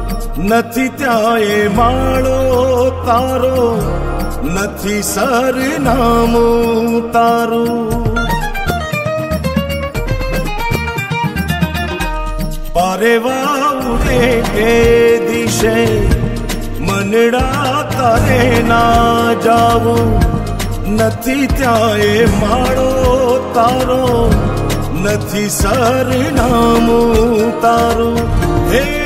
નથી ત્યાં એ માળો તારો, નથી સરનામું તારું. પારેવા ઉડે કે દિશે મનડા તારે ના જાવું, નથી ત્યાં એ માળો તારો, નથી સરનામું તારું. હે